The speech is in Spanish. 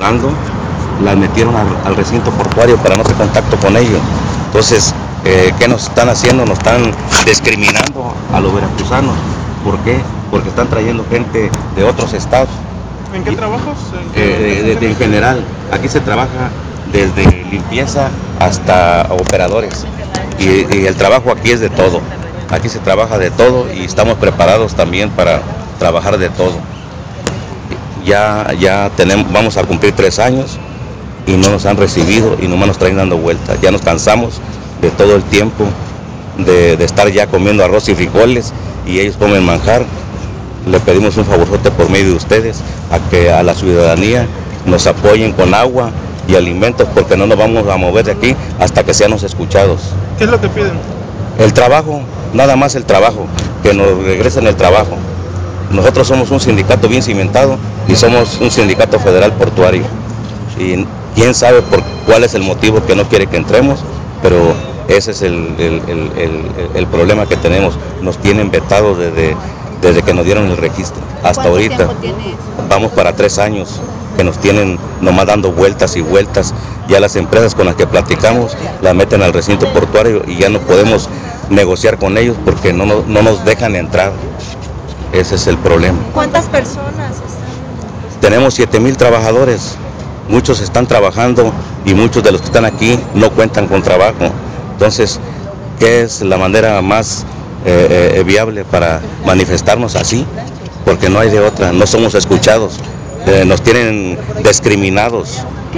trabajando, las metieron al recinto portuario para no hacer contacto con ellos. Entonces, ¿qué nos están haciendo? Nos están discriminando a los veracruzanos. ¿Por qué? Porque están trayendo gente de otros estados. ¿En qué trabajos? En general, aquí se trabaja desde limpieza hasta operadores. Y el trabajo aquí es de todo. Aquí se trabaja de todo y estamos preparados también para trabajar de todo. Vamos a cumplir 3 años y no nos han recibido y nomás nos traen dando vueltas. Ya nos cansamos de todo el tiempo de estar ya comiendo arroz y frijoles y ellos comen manjar. Le pedimos un favorzote por medio de ustedes a que a la ciudadanía nos apoyen con agua y alimentos, porque no nos vamos a mover de aquí hasta que seamos escuchados. ¿Qué es lo que piden? El trabajo, nada más el trabajo, que nos regresen el trabajo. Nosotros somos un sindicato bien cimentado y somos un sindicato federal portuario. Y quién sabe por cuál es el motivo que no quiere que entremos, pero ese es el problema que tenemos. Nos tienen vetados desde que nos dieron el registro hasta ahorita. ¿Cuánto tiempo tiene eso? Vamos para 3 años que nos tienen nomás dando vueltas y vueltas. Ya las empresas con las que platicamos las meten al recinto portuario y ya no podemos negociar con ellos porque no nos dejan entrar. Ese es el problema. ¿Cuántas personas están? Tenemos 7,000 trabajadores. Muchos están trabajando y muchos de los que están aquí no cuentan con trabajo. Entonces, ¿qué es la manera más viable para manifestarnos así? Porque no hay de otra, no somos escuchados, nos tienen discriminados.